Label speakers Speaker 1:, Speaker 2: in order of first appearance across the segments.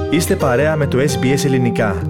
Speaker 1: Είστε παρέα με το SBS Ελληνικά.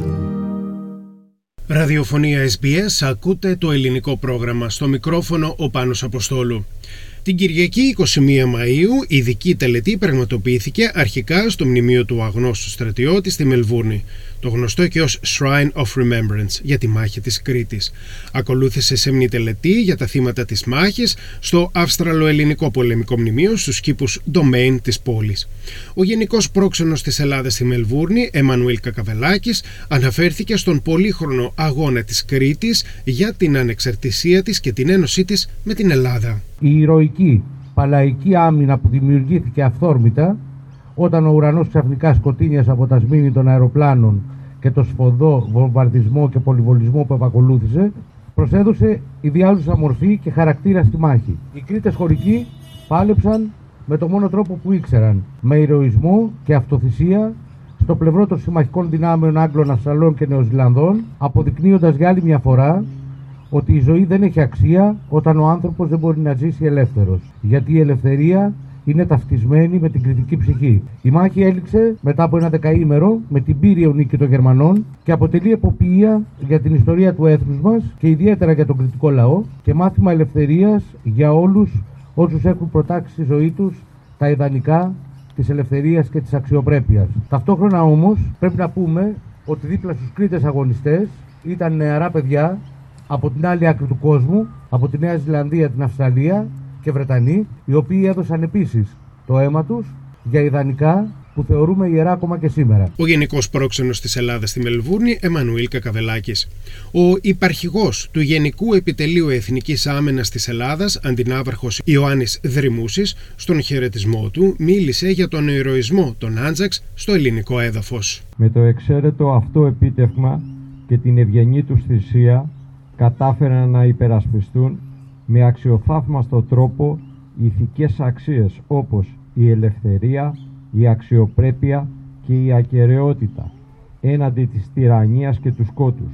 Speaker 2: Ραδιοφωνία SBS, ακούτε το ελληνικό πρόγραμμα. Στο μικρόφωνο ο Πάνος Αποστόλου. Την Κυριακή 21 Μαΐου η ειδική τελετή πραγματοποιήθηκε αρχικά στο μνημείο του αγνώστου στρατιώτη στη Μελβούρνη, το γνωστό και ως Shrine of Remembrance για τη μάχη της Κρήτης. Ακολούθησε σεμνή τελετή για τα θύματα της μάχης στο Αυστραλοελληνικό πολεμικό μνημείο στους κήπους Domain της πόλης. Ο Γενικός Πρόξενος της Ελλάδας στη Μελβούρνη, Εμμανουήλ Κακαβελάκης, αναφέρθηκε στον πολύχρονο αγώνα της Κρήτης για την ανεξαρτησία της και την ένωσή της με την Ελλάδα.
Speaker 3: Η ηρωική παλαϊκή άμυνα που δημιουργήθηκε αυθόρμητα όταν ο ουρανός ξαφνικά σκοτίνιασε από τα σμήνη των αεροπλάνων και το σφοδρό βομβαρδισμό και πολυβολισμό που επακολούθησε, προσέδωσε ιδιάζουσα μορφή και χαρακτήρα στη μάχη. Οι Κρήτες χωρικοί πάλεψαν με το μόνο τρόπο που ήξεραν, με ηρωισμό και αυτοθυσία στο πλευρό των συμμαχικών δυνάμεων Άγγλων, Αυστραλών και Νεοζηλανδών, αποδεικνύοντας για άλλη μια φορά ότι η ζωή δεν έχει αξία όταν ο άνθρωπος δεν μπορεί να ζήσει ελεύθερος. Γιατί η ελευθερία είναι ταυτισμένη με την κριτική ψυχή. Η μάχη έληξε μετά από ένα δεκαήμερο με την πύριο νίκη των Γερμανών και αποτελεί εποπτεία για την ιστορία του έθνους μας και ιδιαίτερα για τον κρητικό λαό και μάθημα ελευθερίας για όλους όσους έχουν προτάξει στη ζωή τους τα ιδανικά της ελευθερίας και της αξιοπρέπειας. Ταυτόχρονα όμως πρέπει να πούμε ότι δίπλα στους Κρήτες αγωνιστές ήταν νεαρά παιδιά από την άλλη άκρη του κόσμου, από τη Νέα Ζηλανδία, την Αυστραλία και Βρετανοί, οι οποίοι έδωσαν επίσης το αίμα τους για ιδανικά που θεωρούμε ιερά ακόμα και σήμερα.
Speaker 2: Ο Γενικός Πρόξενος της Ελλάδας στη Μελβούρνη, Εμμανουήλ Κακαβελάκης. Ο υπαρχηγός του Γενικού Επιτελείου Εθνικής Άμυνας της Ελλάδας, αντινάβαρχος Ιωάννης Δρυμούσης, στον χαιρετισμό του μίλησε για τον ηρωισμό των Άντζαξ στο ελληνικό έδαφος.
Speaker 4: Με το εξαίρετο αυτό επίτευγμα και την ευγενή τους θυσία κατάφεραν να υπερασπιστούν με αξιοθαύμαστο τρόπο ηθικές αξίες όπως η ελευθερία, η αξιοπρέπεια και η ακεραιότητα έναντι της τυραννίας και του σκότους.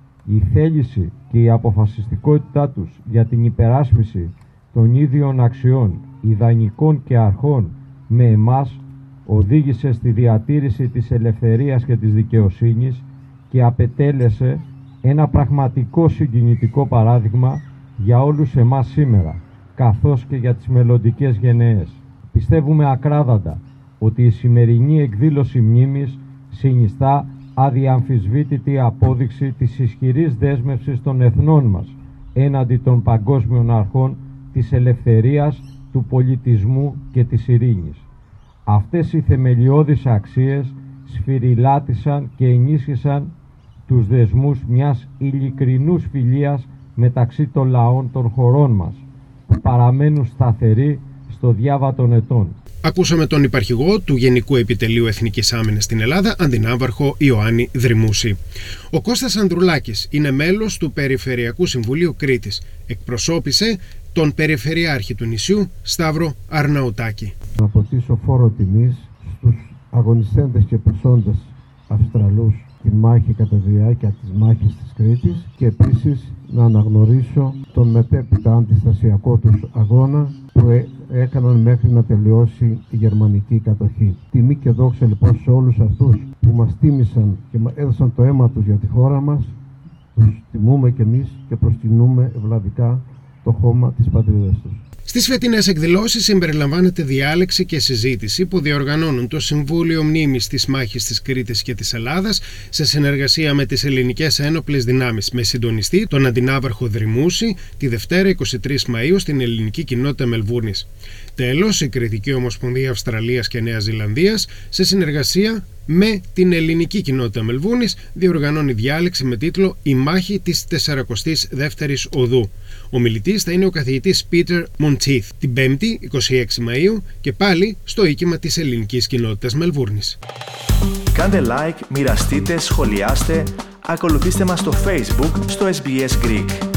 Speaker 4: Η θέληση και η αποφασιστικότητά τους για την υπεράσπιση των ίδιων αξιών, ιδανικών και αρχών με εμάς οδήγησε στη διατήρηση της ελευθερίας και της δικαιοσύνης και απετέλεσε ένα πραγματικό συγκινητικό παράδειγμα για όλους εμάς σήμερα, καθώς και για τις μελλοντικές γενναίες. Πιστεύουμε ακράδαντα ότι η σημερινή εκδήλωση μνήμης συνιστά αδιαμφισβήτητη απόδειξη της ισχυρής δέσμευσης των εθνών μας έναντι των παγκόσμιων αρχών της ελευθερίας, του πολιτισμού και της ειρήνης. Αυτές οι θεμελιώδεις αξίες σφυριλάτησαν και ενίσχυσαν τους δεσμούς μιας ειλικρινούς φιλίας μεταξύ των λαών των χωρών μας, που παραμένουν σταθεροί στο διάβα των ετών.
Speaker 2: Ακούσαμε τον υπαρχηγό του Γενικού Επιτελείου Εθνικής Άμυνας στην Ελλάδα, αντινάβαρχο Ιωάννη Δρυμούση. Ο Κώστας Ανδρουλάκης είναι μέλος του Περιφερειακού Συμβουλίου Κρήτης. Εκπροσώπησε τον Περιφερειάρχη του νησιού, Σταύρο Αρναουτάκη.
Speaker 5: Να αποτίσω φόρο τιμής στους αγωνιστέντες και προσόντες Αυστραλούς τη μάχη κατά τη διάρκεια της μάχης της Κρήτης και επίσης να αναγνωρίσω τον μετέπειτα αντιστασιακό τους αγώνα που έκαναν μέχρι να τελειώσει η γερμανική κατοχή. Τιμή και δόξα λοιπόν σε όλους αυτούς που μας τίμησαν και έδωσαν το αίμα τους για τη χώρα μας. Τους τιμούμε κι εμείς και προσκυνούμε ευλαβικά το χώμα της πατρίδας τους.
Speaker 2: Στις φετινές εκδηλώσεις συμπεριλαμβάνεται διάλεξη και συζήτηση που διοργανώνουν το Συμβούλιο Μνήμης της Μάχης της Κρήτης και της Ελλάδας σε συνεργασία με τις ελληνικές ένοπλες δυνάμεις, με συντονιστή τον αντινάβαρχο Δρυμούση τη Δευτέρα 23 Μαΐου στην ελληνική κοινότητα Μελβούρνης. Τέλος, η Κρητική Ομοσπονδία Αυστραλίας και Νέας Ζηλανδίας σε συνεργασία με την ελληνική κοινότητα Μελβούρνης διοργανώνει διάλεξη με τίτλο «Η μάχη της 42ης Οδού». Ο μιλητής θα είναι ο καθηγητής Πίτερ Μοντίθ την 5η 26 Μαΐου και πάλι στο οίκημα της ελληνικής κοινότητας Μελβούρνης.
Speaker 1: Κάντε like, μοιραστείτε, σχολιάστε, ακολουθήστε μας στο Facebook στο SBS Greek.